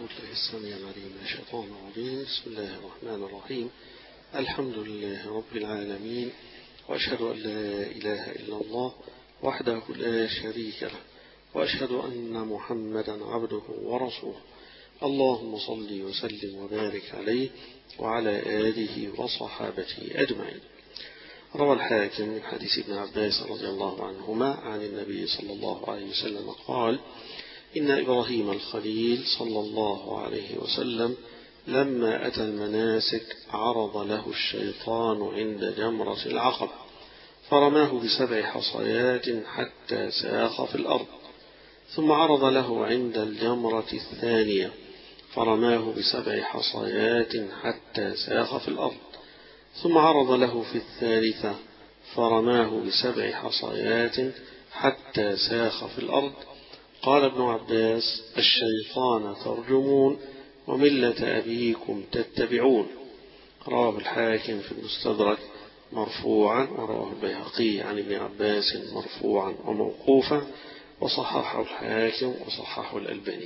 الله السميع العليم من الشيطان الرجيم. بسم الله الرحمن الرحيم. الحمد لله رب العالمين، وأشهد أن لا إله إلا الله وحده لا شريك له، وأشهد أن محمدا عبده ورسوله. اللهم صل وسلم وبارك عليه وعلى آله وصحابته أجمعين. روى الحاكم من حديث ابن عباس رضي الله عنهما عن النبي صلى الله عليه وسلم قال: إن إبراهيم الخليل صلى الله عليه وسلم لما أتى المناسك عرض له الشيطان عند جمرة العقبة فرماه ب7 حصيات حتى ساخ في الأرض، ثم عرض له عند الجمرة الثانية فرماه ب7 حصيات حتى ساخ في الأرض، ثم عرض له في الثالثة فرماه ب7 حصيات حتى ساخ في الأرض. قال ابن عباس: الشيطان ترجمون وملة أبيكم تتبعون. رواه الحاكم في المستدرك مرفوعا، ورواه البيهقي عن ابن عباس مرفوعا وموقوفا، وصححه الحاكم وصححه الألباني.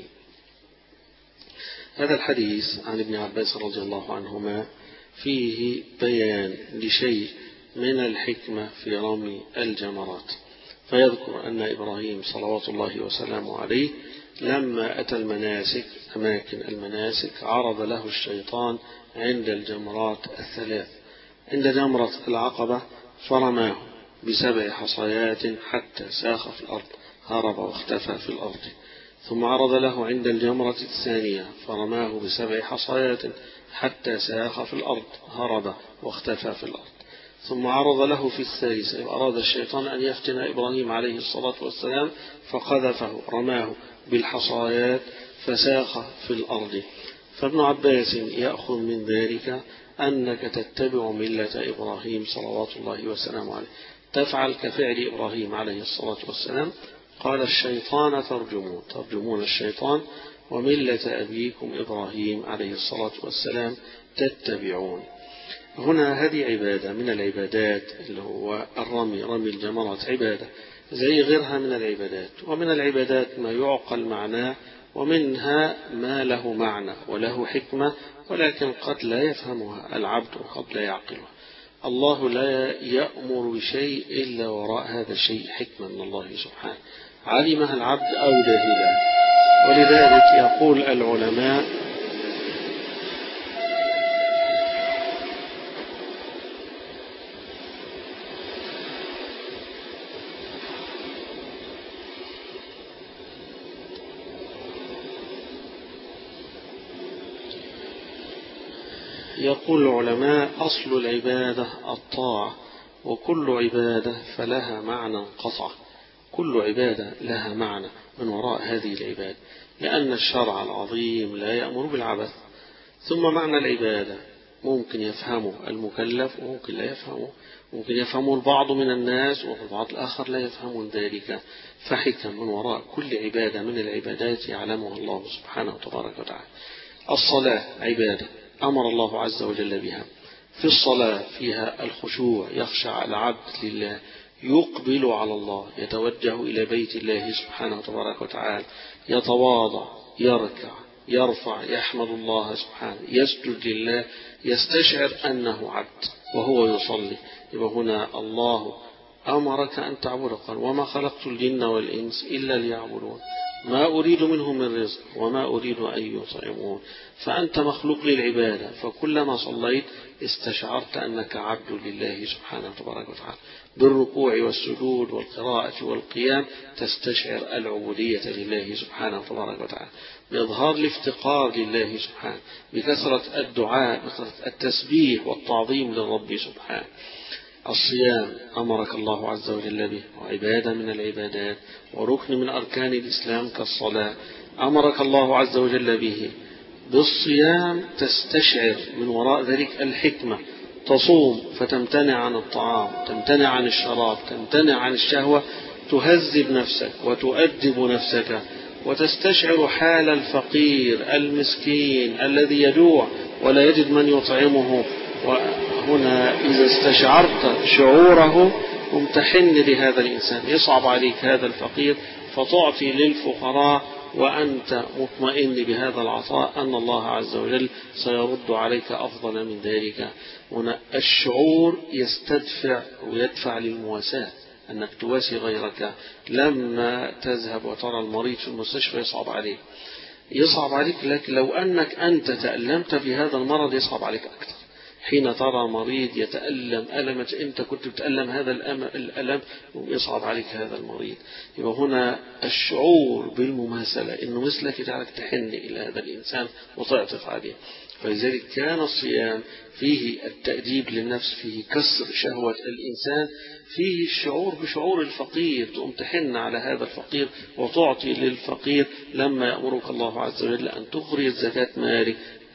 هذا الحديث عن ابن عباس رضي الله عنهما فيه بيان لشيء من الحكمة في رمي الجمرات، فيذكر أن إبراهيم صلوات الله وسلامه عليه لما أتى المناسك أماكن المناسك عرض له الشيطان عند الجمرات الثلاث، عند جمرة العقبة فرماه ب7 حصيات حتى ساخ في الأرض، هرب واختفى في الأرض، ثم عرض له عند الجمرة الثانية فرماه ب7 حصيات حتى ساخ في الأرض، هرب واختفى في الأرض، ثم عرض له في الثالثة. أراد الشيطان أن يفتن إبراهيم عليه الصلاة والسلام فقذفه، رماه بالحصايات فساخ في الأرض. فابن عباس يأخذ من ذلك أنك تتبع ملة إبراهيم صلوات الله وسلامه عليه، تفعل كفعل إبراهيم عليه الصلاة والسلام. قال: الشيطان ترجمون الشيطان وملة أبيكم إبراهيم عليه الصلاة والسلام تتبعون. هنا هذه عبادة من العبادات، اللي هو رمي الجمرات عبادة زي غيرها من العبادات، ومن العبادات ما يعقل معناه، ومنها ما له معنى وله حكمة ولكن قد لا يفهمها العبد وقد لا يعقلها. الله لا يأمر بشيء إلا وراء هذا الشيء حكمة من الله سبحانه، علمها العبد أو جهلها. ولذلك يقول العلماء: أصل العبادة الطاعة، وكل عبادة فلها معنى قطع، كل عبادة لها معنى من وراء هذه العبادة، لأن الشرع العظيم لا يأمر بالعبث. ثم معنى العبادة ممكن يفهمه المكلف وممكن لا يفهمه، ممكن يفهمه البعض من الناس والبعض الآخر لا يفهمون ذلك، فحكم من وراء كل عبادة من العبادات يعلمها الله سبحانه وتبارك وتعالى. الصلاة عبادة أمر الله عز وجل بها، في الصلاة فيها الخشوع، يخشع العبد لله، يقبل على الله، يتوجه إلى بيت الله سبحانه وتبارك وتعالى، يتواضع، يركع، يرفع، يحمد الله سبحانه، يسجد لله، يستشعر أنه عبد وهو يصلي. يبقى هنا الله أمرك أن تعبد، قال: وما خلقت الجن والإنس إلا ليعبدون ما أريد منهم من رزق وما أريد أن يطعمون. فأنت مخلوق للعبادة، فكلما صليت استشعرت أنك عبد لله سبحانه وتبارك وتعالى، بالركوع والسجود والقراءة والقيام تستشعر العبودية لله سبحانه وتبارك وتعالى، بإظهار الافتقار لله سبحانه، بكثرة الدعاء، بكثرة التسبيح والتعظيم للرب سبحانه. الصيام أمرك الله عز وجل به، وعبادة من العبادات وركن من أركان الإسلام كالصلاة، أمرك الله عز وجل به. بالصيام تستشعر من وراء ذلك الحكمة، تصوم فتمتنع عن الطعام، تمتنع عن الشراب، تمتنع عن الشهوة، تهذب نفسك وتؤدب نفسك، وتستشعر حال الفقير المسكين الذي يجوع ولا يجد من يطعمه. وهنا إذا استشعرت شعوره ممتحن لهذا الإنسان، يصعب عليك هذا الفقير فتعطي للفقراء وأنت مطمئن بهذا العطاء أن الله عز وجل سيرد عليك أفضل من ذلك. هنا الشعور يستدفع ويدفع للمواساة، أنك تواسي غيرك. لما تذهب وترى المريض في المستشفى يصعب عليك، لكن لو أنك أنت تألمت بهذا المرض يصعب عليك أكثر. حين ترى مريض يتألم ألمة أنت كنت بتألم هذا الألم يصعب عليك هذا المريض. يبقى هنا الشعور بالمماثلة إنه مثلك يجعلك تحن إلى هذا الإنسان وتعطف عليه. فلذلك كان الصيام فيه التأديب للنفس، فيه كسر شهوة الإنسان، فيه الشعور بشعور الفقير، تقوم تحن على هذا الفقير وتعطي للفقير. لما يأمرك الله عز وجل أن تخرج زكاة مالك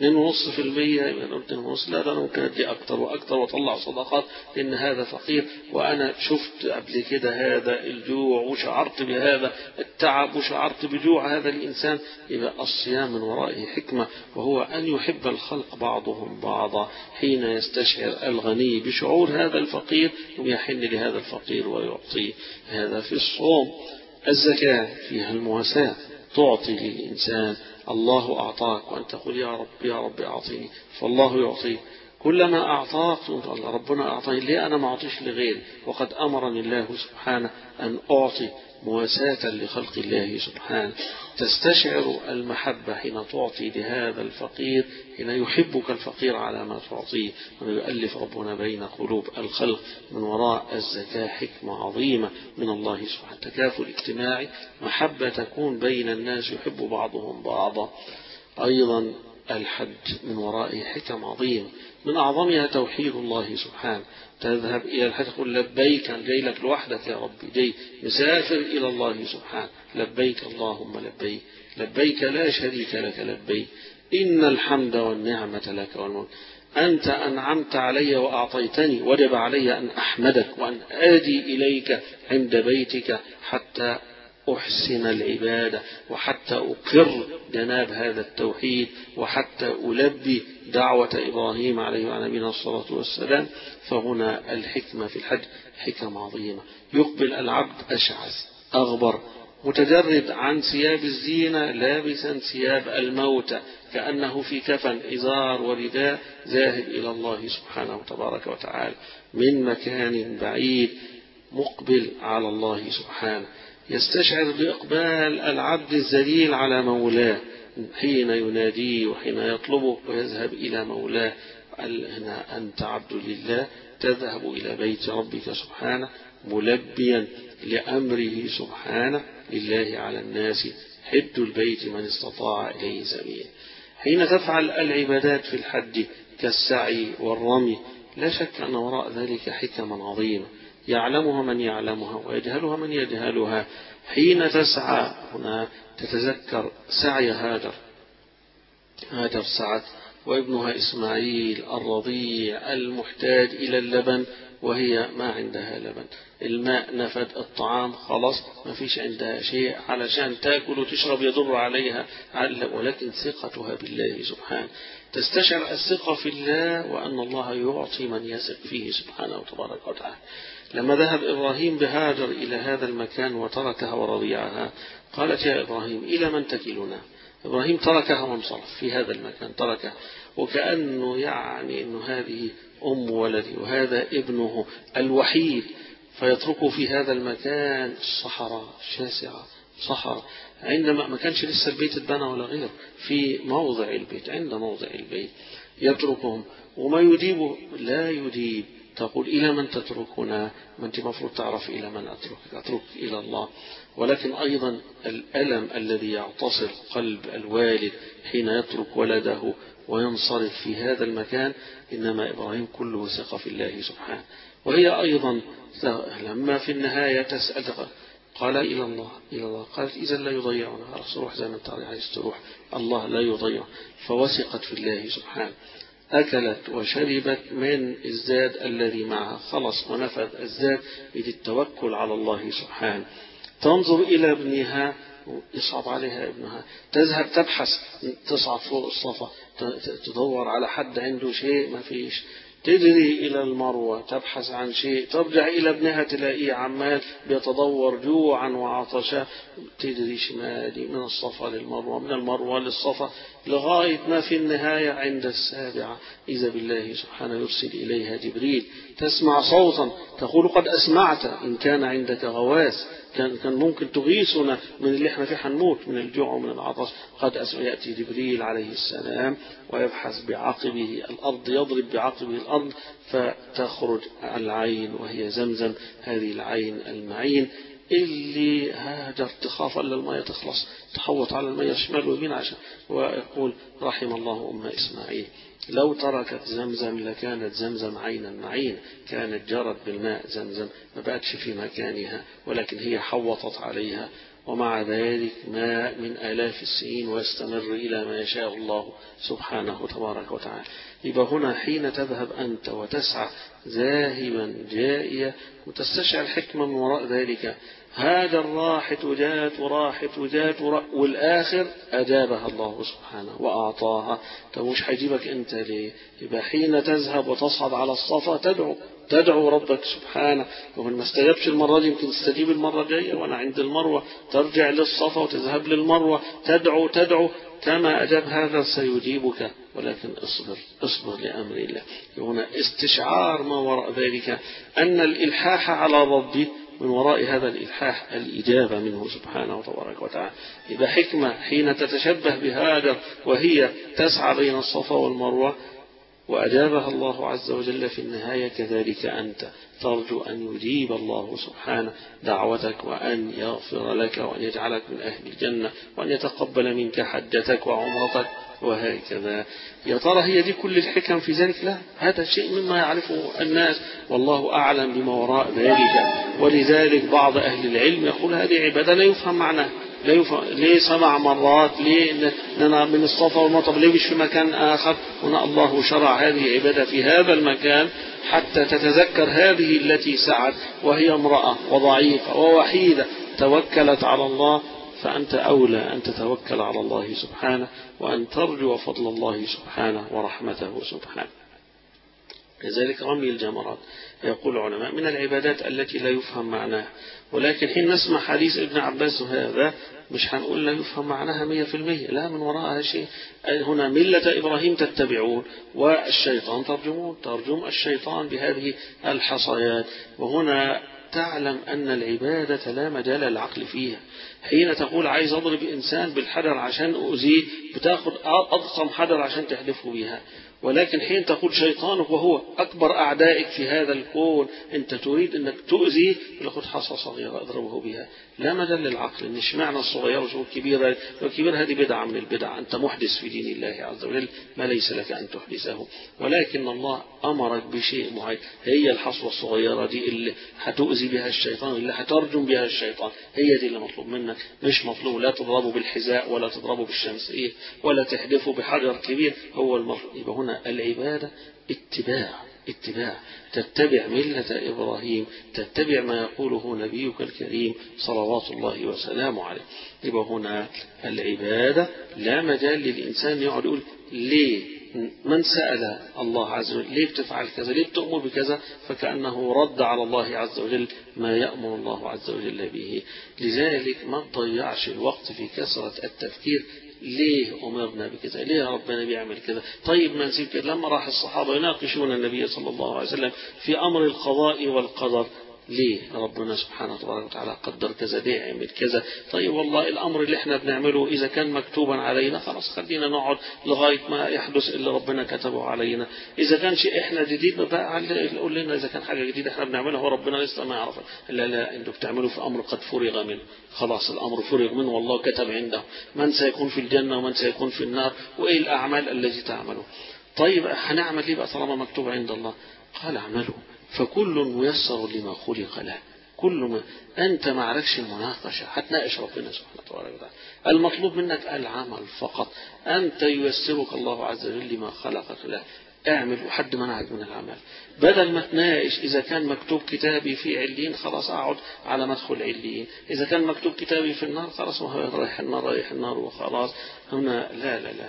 2.5%، يبقى أنا قلت 2.5، لا ده أنا ممكن أدي أكتر وأكتر وأطلع صدقات لأن هذا فقير، وأنا شفت قبل كده هذا الجوع وشعرت بهذا التعب وشعرت بجوع هذا الإنسان. يبقى الصيام من ورائه حكمة، وهو أن يحب الخلق بعضهم بعضا. حين يستشعر الغني بشعور هذا الفقير يحن لهذا الفقير ويعطيه. هذا في الصوم. الزكاة فيها المواساة، تعطي للإنسان. الله أعطاك وأنت تقول يا رب يا رب أعطيني، فالله يعطيك. كلما أعطاك تقول ربنا أعطاني، ليه أنا ما أعطيش لغيري؟ وقد أمرني الله سبحانه أن أعطي مواساة لخلق الله سبحانه. تستشعر المحبة حين تعطي لهذا الفقير، حين يحبك الفقير على ما تعطيه، ويؤلف ربنا بين قلوب الخلق. من وراء الزكاة حكمة عظيمة من الله سبحانه، تكافل اجتماعي، محبة تكون بين الناس يحب بعضهم بعضا. أيضا الحج من ورائه حكم عظيم، من أعظمها توحيد الله سبحانه. تذهب إلى الحج تقول لبيك، جاي لك لوحدك يا ربي، جاي مسافر إلى الله سبحانه، لبيك اللهم لبيك، لبيك لا شريك لك لبيك، إن الحمد والنعمة لك والملك، أنت أنعمت علي وأعطيتني، وجب علي أن أحمدك وأن آدي إليك عند بيتك حتى أحسن العبادة، وحتى أقر جناب هذا التوحيد، وحتى ألبي دعوة إبراهيم عليه وعلى نبينا الصلاة والسلام. فهنا الحكمة في الحج حكم عظيمة. يقبل العبد أشعث أغبر متجرد عن ثياب الزينة، لابسا ثياب الموت كأنه في كفن، إزار ورداء، ذاهب إلى الله سبحانه تبارك وتعالى من مكان بعيد، مقبل على الله سبحانه. يستشعر بإقبال العبد الذليل على مولاه حين يناديه وحين يطلبه ويذهب إلى مولاه. هنا أنت عبد لله، تذهب إلى بيت ربك سبحانه ملبيا لأمره سبحانه. لله على الناس حج البيت من استطاع إليه سبيلا. حين تفعل العبادات في الحج كالسعي والرمي، لا شك أن وراء ذلك حكما عظيمة يعلمها من يعلمها ويجهلها من يجهلها. حين تسعى هنا تتذكر سعي هاجر سعت وابنها إسماعيل الرضيع المحتاج إلى اللبن، وهي ما عندها لبن، الماء نفد، الطعام خلاص ما فيش عندها شيء علشان تأكل وتشرب يضر عليها، ولكن ثقتها بالله سبحانه. تستشعر الثقة في الله وأن الله يعطي من يثق فيه سبحانه وتبارك وتعالى. لما ذهب إبراهيم بهاجر إلى هذا المكان وتركها ورضيعها، قالت يا إبراهيم إلى من تكلنا؟ إبراهيم تركها وانصرف في هذا المكان، تركها وكأنه يعني أنه هذه أم ولدي وهذا ابنه الوحيد، فيتركه في هذا المكان الصحراء شاسعة، صحراء، عندما ما كانش لسه البيت اتبنى ولا غير، في موضع البيت، عند موضع البيت يتركهم وما يجيبه لا يجيب. تقول إلى من تتركنا؟ ما أنت مفروض تعرف إلى من أترك إلى الله. ولكن أيضا الألم الذي يعتصر قلب الوالد حين يترك ولده وينصرف في هذا المكان، إنما إبراهيم كله ثقة في الله سبحانه. وهي أيضا لما في النهاية تسأل قال إلى الله، إلى الله. قالت إذا لا يضيعنا، روح زي ما أنت عايز تروح، الله لا يضيع. فوثقت في الله سبحانه، أكلت وشربت من الزاد الذي معها، خلص ونفذ الزاد بالتوكل على الله سبحانه. تنظر إلى ابنها، يصعب عليها ابنها، تذهب تبحث، تصعد فوق الصفا تدور على حد عنده شيء، ما فيش. تجري إلى المروة تبحث عن شيء، ترجع إلى ابنها تلاقيه عمال بيتدور جوعا وعطشا، تجري شمالي من الصفا للمروة، من المروة للصفا، لغاية ما في النهاية عند السابعة إذا بالله سبحانه يرسل إليها جبريل، تسمع صوتا تقول قد أسمعت، إن كان عندك غواث كان ممكن تغيثنا من اللي احنا فيه هنموت من الجوع ومن العطش، قد يأتي جبريل عليه السلام ويبحث بعقبه الأرض، يضرب بعقبه الأرض فتخرج العين وهي زمزم، هذه العين المعين اللي هاجر تخاف الا المية تخلص، تحوط على المية شمال ويمين عشان، ويقول رحم الله أم إسماعيل لو تركت زمزم لكانت زمزم عينا معين، كانت جرت بالماء زمزم ما بقتش في مكانها، ولكن هي حوطت عليها، ومع ذلك ماء من آلاف السنين ويستمر إلى ما يشاء الله سبحانه تبارك وتعالى. يبقى هنا حين تذهب أنت وتسعى ذاهبا جائيا وتستشعر الحكمة من وراء ذلك، هذا الراحت وجات وراحت وجات والآخر أجابها الله سبحانه وأعطاها. طب مش هيجيبك أنت ليه؟ يبقى حين تذهب وتصعد على الصفا تدعو ربك سبحانه، ومن ما استجابش المرة دي يمكن تستجيب المرة الجاية، وأنا عند المروة ترجع للصفا وتذهب للمروة تدعو كما أجاب هذا سيجيبك، ولكن اصبر لأمر الله. هنا استشعار ما وراء ذلك أن الإلحاح على ربي من وراء هذا الإلحاح الإجابة منه سبحانه تبارك وتعالى. إذا حكمة حين تتشبه بهاجر وهي تسعى بين الصفا والمروة وأجابها الله عز وجل في النهاية، كذلك أنت ترجو أن يجيب الله سبحانه دعوتك وأن يغفر لك وأن يجعلك من أهل الجنة وأن يتقبل منك حجتك وعمرتك وهكذا. يا ترى هي دي كل الحكم في ذلك؟ لا، هذا شيء مما يعرفه الناس والله أعلم بما وراء ذلك. ولذلك بعض أهل العلم يقول هذه عبادة لا يفهم معناها، لا يفهم ليه 7 مرات، ليه أنا من الصفا والمطب، ليه مش في مكان آخر؟ هنا الله شرع هذه عبادة في هذا المكان حتى تتذكر هذه التي سعت وهي امرأة وضعيفة ووحيدة توكلت على الله، فأنت أولى أن تتوكل على الله سبحانه وأن ترجو فضل الله سبحانه ورحمته سبحانه. لذلك رمي الجمرات يقول العلماء من العبادات التي لا يفهم معناها، ولكن حين نسمع حديث ابن عباس هذا مش هنقول لا يفهم معناها 100%، لا، من وراءها شيء. هنا ملة إبراهيم تتبعون والشيطان ترجم الشيطان بهذه الحصيات. وهنا تعلم أن العبادة لا مجال للعقل فيها. حين تقول عايز أضرب إنسان بالحجر عشان أؤذيه بتاخد أضخم حجر عشان تحدفه بها، ولكن حين تقول شيطانك وهو أكبر أعدائك في هذا الكون أنت تريد أنك تؤذيه لقد حصى صغيرة أضربه بها، لا مجال للعقل. إن اشمعنى الصغير وشو الكبير؟ والكبير هذه بدعة من البدع، أنت محدث في دين الله عز وجل ما ليس لك أن تحدثه، ولكن الله أمرك بشيء معين، هي الحصوة الصغيرة دي اللي هتؤذي بها الشيطان، اللي هترجم بها الشيطان، هي دي اللي مطلوب منك. مش مطلوب لا تضربه بالحذاء ولا تضربه بالشمسية ولا تحدفه بحجر كبير، هو المطلوب. يبقى هنا العبادة اتباع، تتبع ملة إبراهيم، تتبع ما يقوله نبيك الكريم صلوات الله وسلامه عليه. يبقى هنا العبادة لا مجال للإنسان يقعد يقول ليه، من سأل الله عز وجل ليه بتفعل كذا، ليه بتأمر بكذا، فكأنه رد على الله عز وجل ما يأمر الله عز وجل به. لذلك ما تضيعش الوقت في كثرة التفكير ليه أمرنا بكذا، ليه ربنا بيعمل كذا، طيب ما نسيب كذا. لما راح الصحابة يناقشون النبي صلى الله عليه وسلم في أمر القضاء والقدر، ليه ربنا سبحانه وتعالى قدر كذا، ليه عمل كذا، طيب والله الأمر اللي احنا بنعمله إذا كان مكتوبا علينا خلاص خلينا نقعد لغاية ما يحدث اللي ربنا كتبه علينا، إذا كان شيء احنا جديد بقى قول لنا، إذا كان حاجة جديدة احنا بنعملها وربنا لسه ما يعرفها، لا انتوا بتعملوا في أمر قد فرغ منه، خلاص الأمر فرغ منه والله كتب عنده من سيكون في الجنة ومن سيكون في النار وإيه الأعمال التي تعمله. طيب هنعمل ليه بقى طالما مكتوب عند الله؟ قال اعملوا فكل ميسر لما خلق له. كل ما أنت ما عليكش المناقشة، هتناقش ربنا سبحانه وتعالى، المطلوب منك العمل فقط، أنت ييسرك الله عز وجل لما خلقك له، اعمل وحد منعك من العمل، بدل ما تناقش إذا كان مكتوب كتابي في عليين خلاص أقعد على مدخل عليين، إذا كان مكتوب كتابي في النار خلاص ما هو رايح النار وخلاص. هنا لا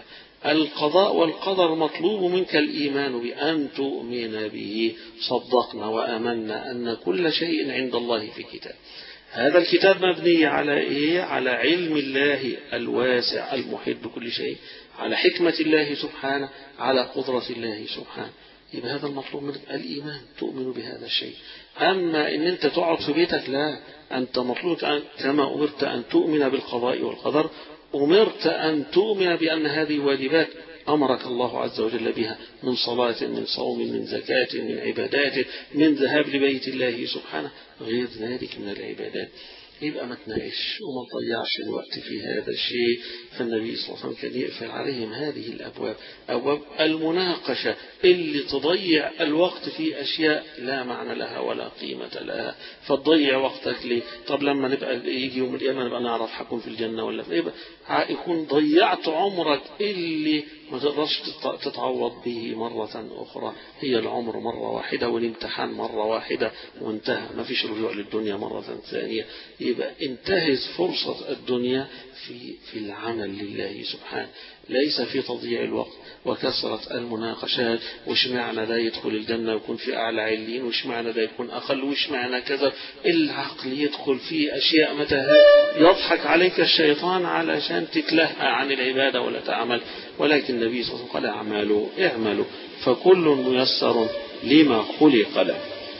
القضاء والقدر مطلوب منك الإيمان بأن تؤمن به. صدقنا وأمنا أن كل شيء عند الله في كتاب. هذا الكتاب مبني على إيه؟ على علم الله الواسع المحيط بكل شيء، على حكمة الله سبحانه، على قدرة الله سبحانه. يبقى هذا المطلوب منك الإيمان، تؤمن بهذا الشيء. أما إن أنت تقعد في بيتك، لا، أنت مطلوب كما أمرت أن تؤمن بالقضاء والقدر، أمرت أن تؤمن بأن هذه واجبات أمرك الله عز وجل بها، من صلاة، من صوم، من زكاة، من عبادات، من ذهاب لبيت الله سبحانه، غير ذلك من العبادات. يبقى ما تناقش وما تضيعش الوقت في هذا الشيء. فالنبي صلى الله عليه وسلم كان يقفل عليهم هذه الأبواب، أبواب المناقشة اللي تضيع الوقت في أشياء لا معنى لها ولا قيمة لها. فتضيع وقتك ليه؟ طب لما نبقى يجي يوم القيامة نبقى نعرف حكم في الجنة ولا في، يبقى يكون ضيعت عمرك اللي ما تقدرش تتعوض به مرة أخرى. هي العمر مرة واحدة، والامتحان مرة واحدة وانتهى، ما فيش رجوع للدنيا مرة ثانية. يبقى انتهز فرصة الدنيا في العمل لله سبحانه، ليس في تضييع الوقت وكثرة المناقشات. وش معنى ده يدخل الجنة ويكون في أعلى علين، وش معنى ده يكون أقل، وش معنى كذا. العقل يدخل في أشياء متاهات، يضحك عليك الشيطان علشان تتلهى عن العبادة ولا تعمل. ولكن النبي صلى الله عليه وسلم قال اعملوا فكل ميسر لما خلق له.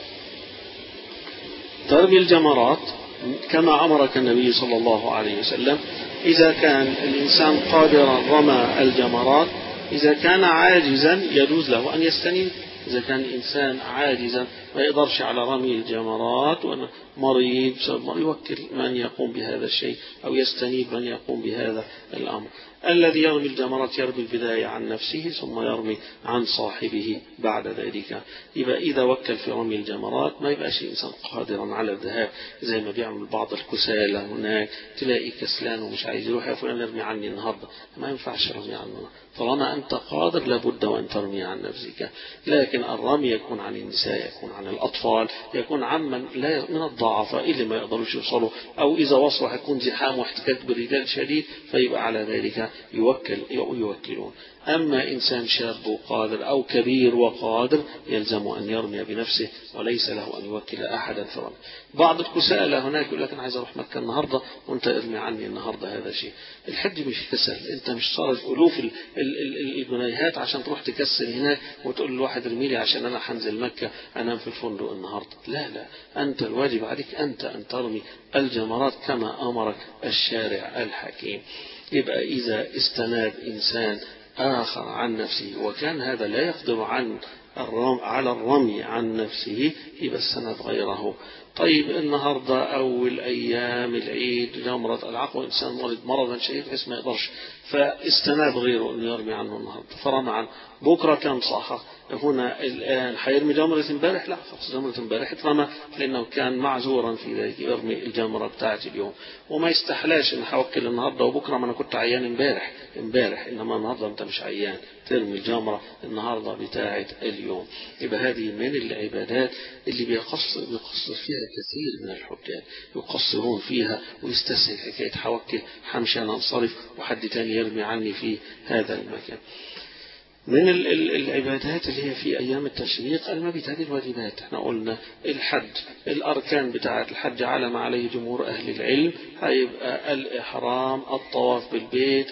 ترمي الجمرات كما أمرك النبي صلى الله عليه وسلم. إذا كان الإنسان قادرا رمى الجمرات، إذا كان عاجزا يجوز له أن يستنيب. إذا كان الإنسان عاجزا ما يقدرش على رمي الجمرات، مريض يوكل من يقوم بهذا الشيء، أو يستنيب من يقوم بهذا الأمر. الذي يرمي الجمرات يرمي البداية عن نفسه ثم يرمي عن صاحبه بعد ذلك. يبقى إذا وكل في رمي الجمرات ما يبقاش إنسان قادرا على الذهاب، زي ما بيعمل بعض الكسالى هناك، تلاقي كسلان ومش عايز يروح، يا فلان ارمي عني النهارده. ما ينفعش رمي عنه، طالما أنت قادر لابد وأن ترمي عن نفسك. لكن الرمي يكون عن النساء، يكون عن الأطفال، يكون عمن لا من الضعفاء اللي ما يقدروش يوصلوا، أو إذا وصلوا هيكون زحام واحتكاك برجال شديد، فيبقى على ذلك يوكلون. أما إنسان شاب وقادر أو كبير وقادر يلزم أن يرمي بنفسه، وليس له أن يوكل أحدا في رمي. بعض الكسالى هناك يقول لك أنا عايز أروح مكة النهاردة وأنت ارمي عني النهاردة. هذا شيء. الحج مش كسل، أنت مش صارف ألوف الجنيهات عشان تروح تكسل هناك وتقول للواحد ارمي لي عشان أنا حنزل مكة أنام في الفندق النهاردة. لا، أنت الواجب عليك أنت أن ترمي الجمرات كما أمرك الشارع الحكيم. يبقى إذا استناب إنسان آخر عن نفسه وكان هذا لا يقدر على الرمي عن نفسه، يبقى السند غيره. طيب النهاردة أول أيام العيد جمرة العقبة، إنسان مرض مرضا شديد بحيث ما يقدرش، فاستناب غيره أن يرمي عنه النهاردة فرمى عنه. بكرة كان صح هنا الآن حيرمي جمرة امبارح، لا خلاص جمرة امبارح اترمى لأنه كان معذورا في ذلك، يرمي الجمرة بتاعت اليوم. وما يستحلاش إن حوكل النهاردة وبكرة ما أنا كنت عيان امبارح، إنما النهاردة أنت مش عيان، ترمي الجمرة النهاردة بتاعت اليوم. يبقى هذه من العبادات اللي بيقصر فيها كثير من الحجاج، يقصرون فيها ويستسهل حكاية حوكل حمشي أنا أنصرف وحد تاني يرمي عني في هذا المكان. من العبادات اللي هي في أيام التشريق المبيت، هذه الواجبات. احنا قلنا الحج، الأركان بتاعة الحج على ما عليه جمهور أهل العلم هيبقى الإحرام، الطواف بالبيت،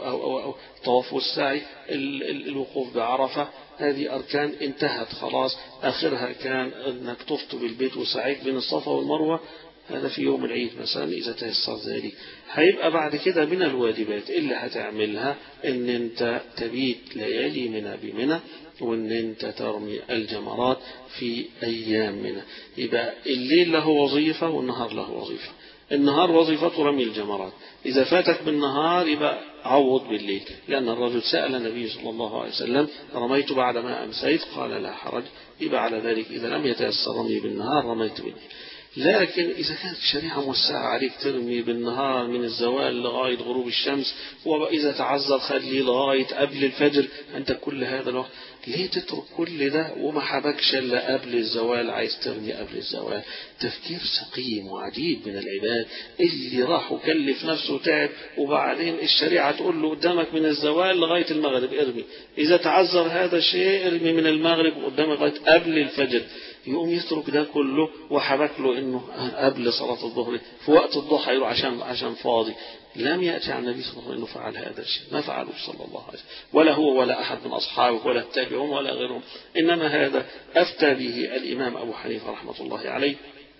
الطواف والسعي، الوقوف بعرفة. هذه أركان انتهت خلاص، آخرها كان أنك طفت بالبيت وسعيت بين الصفا والمروة، هذا في يوم العيد مثلا إذا تيسر ذلك. هيبقى بعد كده من الواجبات اللي هتعملها ان انت تبيت ليالي منى بمنى، وان انت ترمي الجمرات في ايام منى. يبقى الليل له وظيفة والنهار له وظيفة. النهار وظيفته رمي الجمرات، إذا فاتك بالنهار يبقى عوض بالليل، لأن الرجل سأل النبي صلى الله عليه وسلم رميت بعد ما أمسيت؟ قال لا حرج. يبقى على ذلك إذا لم يتيسر رمي بالنهار رميت بالليل. لكن إذا كانت الشريعة موسعة عليك ترمي بالنهار من الزوال لغاية غروب الشمس، وإذا تعذر خليه لغاية قبل الفجر، أنت كل هذا الوقت ليه تترك كل ده وما حبكش إلا قبل الزوال عايز ترمي قبل الزوال؟ تفكير سقيم وعجيب من العباد اللي راح وكلف نفسه وتعب، وبعدين الشريعة تقول له قدامك من الزوال لغاية المغرب ارمي، إذا تعذر هذا الشيء ارمي من المغرب قدامك لغاية قبل الفجر. يقوم يترك ده كله وحبك له انه قبل صلاة الظهر في وقت الضحى يروح عشان فاضي. لم يأتي عن النبي صلى الله عليه وسلم انه فعل هذا الشيء، ما فعله صلى الله عليه وسلم، ولا هو ولا احد من اصحابه ولا التابعون ولا غيرهم. انما هذا افتى به الامام ابو حنيفة رحمة الله عليه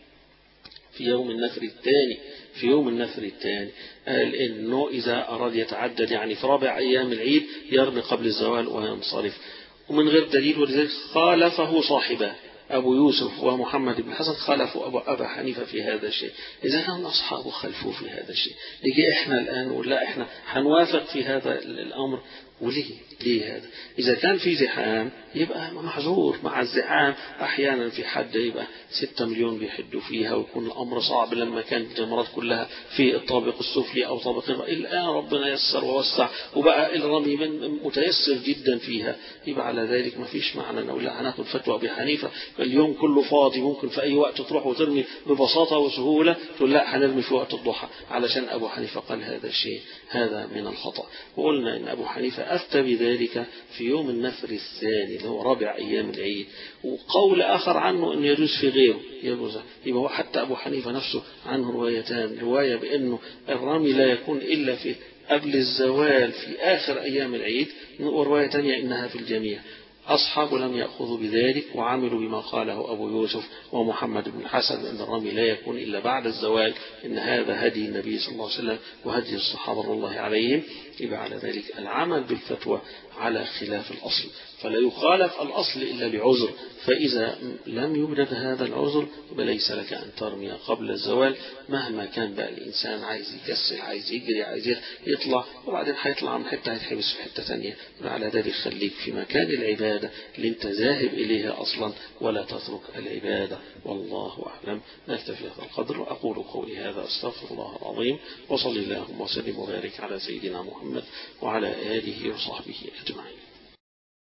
في يوم النفر الثاني قال انه اذا اراد يتعدد يعني في رابع ايام العيد يرمي قبل الزوال وينصرف، ومن غير دليل. ولذلك خالفه صاحبه أبو يوسف ومحمد بن حسن، خالفوا أبا حنيفة في هذا الشيء. إذا كان أصحابه خلفوه في هذا الشيء، نيجي إحنا الآن ولا إحنا هنوافق في هذا الأمر؟ ليه هذا؟ إذا كان في زحام يبقى معذور مع الزحام. أحيانا في حد يبقى 6 مليون بيحدوا فيها ويكون الأمر صعب لما كانت الجمرات كلها في الطابق السفلي أو طابق الآن ربنا يسر ووسع وبقى الرمي متيسر جدا فيها، يبقى على ذلك ما فيش معنى نقول لا هناخد فتوى أبي حنيفة اليوم كله فاضي ممكن في أي وقت تروح وترمي ببساطة وسهولة، تقول لا هنرمي في وقت الضحى علشان أبو حنيفة قال هذا الشيء. هذا من الخطأ. وقلنا إن أبو حنيفة أفتى بذلك في يوم النفر الثاني اللي هو رابع أيام العيد، وقول آخر عنه أن يجوز في غيره يجوز. يبقى حتى أبو حنيفة نفسه عنه روايتان، رواية بأنه الرمي لا يكون إلا في قبل الزوال في آخر أيام العيد، ورواية ثانية إنها في الجميع. أصحاب لم يأخذوا بذلك وعملوا بما قاله أبو يوسف ومحمد بن حسن أن الرمي لا يكون إلا بعد الزوال، إن هذا هدي النبي صلى الله عليه وسلم وهدي الصحابة رضي الله عليهم. يبقى على ذلك العمل بالفتوى على خلاف الأصل، فلا يخالف الأصل إلا بعذر، فإذا لم يوجد هذا العذر يبقى ليس لك أن ترمي قبل الزوال مهما كان بقى الإنسان عايز يكسل عايز يجري عايز يطلع، وبعدين هيطلع من حتة هيتحبس في حتة ثانية. على ذلك خليك في مكان العبادة اللي انت ذاهب إليها أصلا ولا تترك العبادة. والله أعلم. نكتفي هذا القدر. أقول قولي هذا أستغفر الله العظيم، وصلي اللهم وسلم وبارك على سيدنا محمد وعلى آله وصحبه أجمعين.